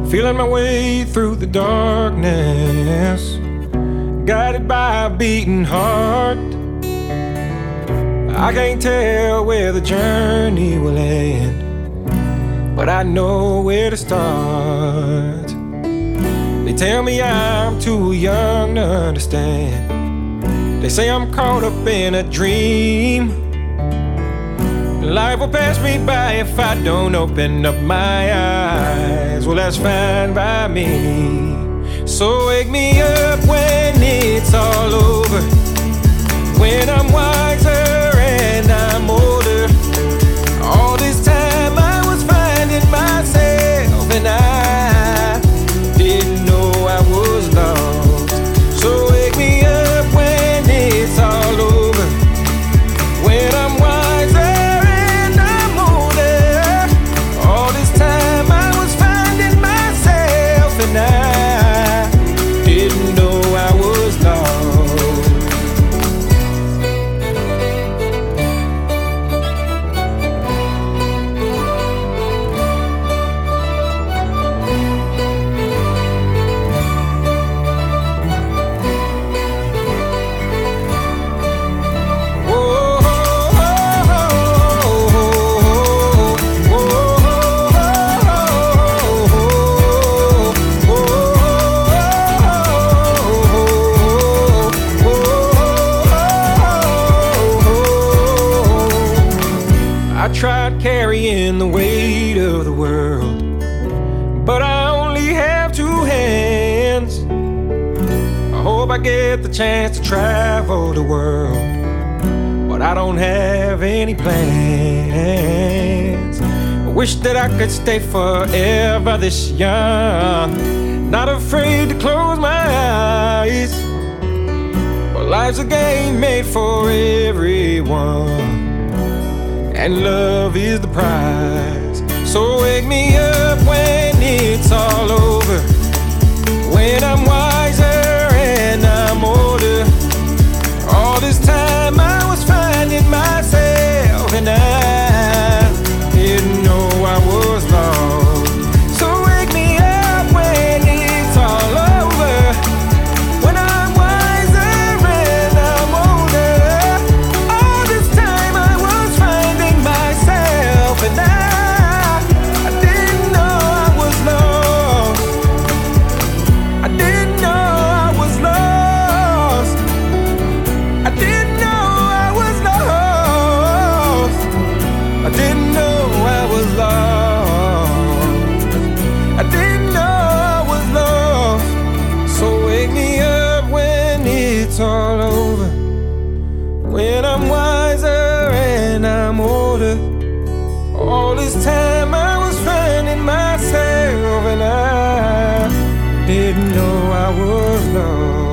feeling my way through the darkness, guided by a beating heart. I can't tell where the journey will end, but I know where to start. They tell me I'm too young to understand. They say I'm caught up in a dream. Life will pass me by if I don't open up my eyes. Well, that's fine by me. So wake me up when it's all over, when I'm wiser and I'm older. All this time I was finding myself, and I didn't know I was lost. So wake me up when it's all over, when I'm wiser and I'm older. All this time I was finding myself, and I didn't know I was lost. I tried carrying the weight of the world, but I only have two hands. I hope I get the chance to travel the world, but I don't have any plans. I wish that I could stay forever this young, not afraid to close my eyes. But life's a game made for everyone, and love is the prize. So wake me up when it's all over, when I'm wiser and I'm older. All this time I was finding myself, and I didn't know I was lost. So wake me up when it's all over, when I'm wiser and I'm older. All this time I was finding myself, and I didn't know I was lost. I didn't know I was lost. I didn't know I was lost. I didn't know I was lost. I didn't know I was lost. So wake me up when it's all over, when I'm wiser and I'm older. All this time I was finding myself, and I didn't know I was lost.